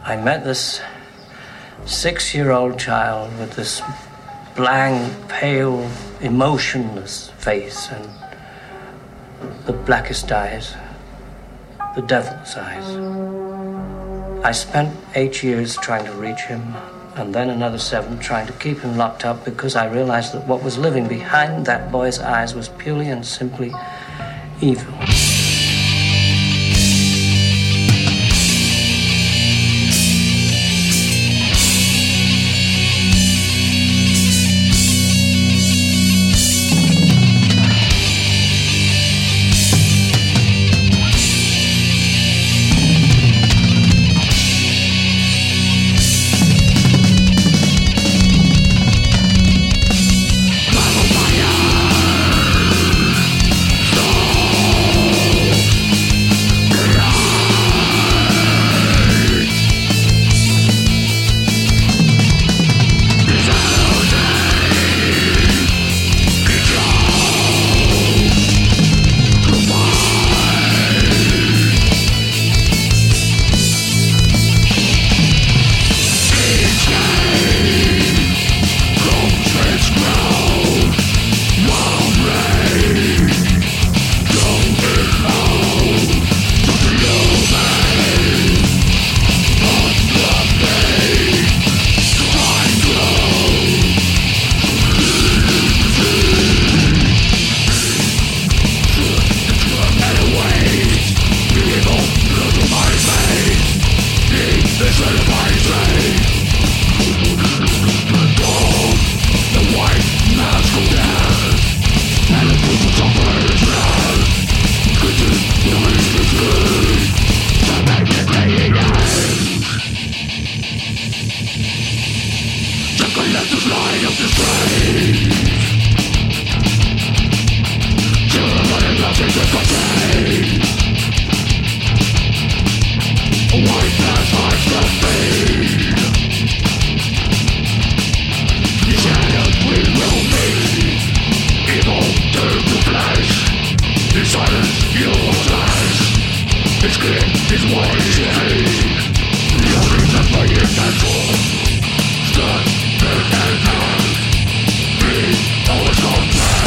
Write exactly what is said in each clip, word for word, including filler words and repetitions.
I met this six-year-old child with this blank, pale, emotionless face and the blackest eyes, the devil's eyes. I spent eight years trying to reach him, and then another seven trying to keep him locked up because I realized that what was living behind that boy's eyes was purely and simply evil.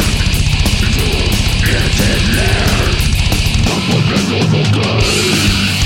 Good.